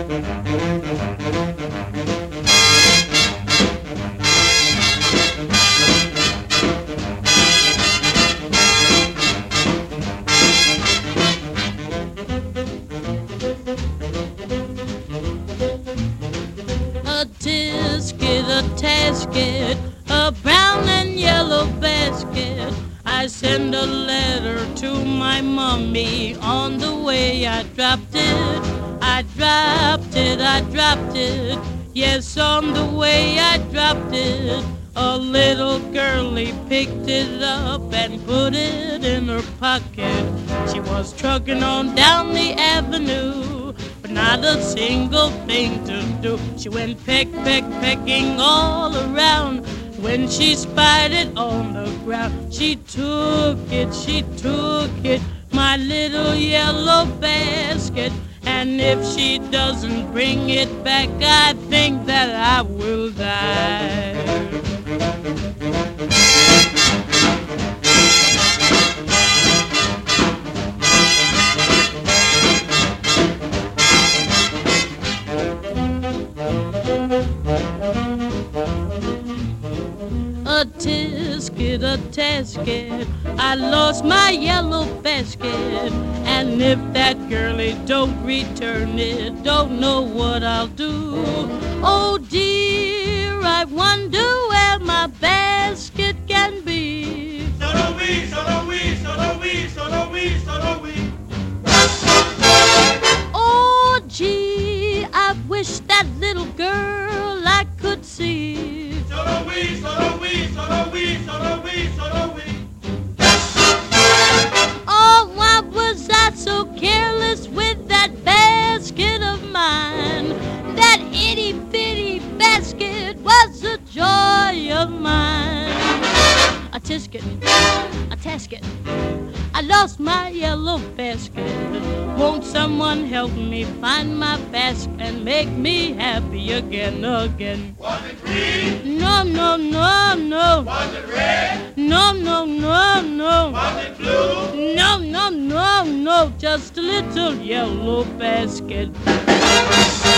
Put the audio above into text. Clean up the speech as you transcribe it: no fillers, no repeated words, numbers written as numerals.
A tisket, a tasket, a brown and yellow basket. I send a letter to my mommy. On the way I dropped it, I dropped it, I dropped it. Yes, on the way I dropped it. A little girlie picked it up and put it in her pocket. She was trucking on down the avenue, but not a single thing to do. She went peck, peck, pecking all around. When she spied it on the ground, she took it, my little yellow basket. And if she doesn't bring it back, I think that I will die. A tisket, a tasket, I lost my yellow basket. And if that girlie don't return it, don't know what I'll do. Oh dear, I wonder where my basket can be. Solo we, solo we, solo we, solo we, solo we. Oh gee, I wish that little girl I could see. Solo we, solo we, solo we, solo we, solo we. Oh, why was I so careless with that basket of mine? That itty-bitty basket was the joy of mine. A tisket, a tasket, I lost my yellow basket. Won't someone help me find my basket and make me happy again, again? Was it green? No, no, no, no. Was it red? No, no, no, no. Was it blue? No, no, no, no. Just a little yellow basket.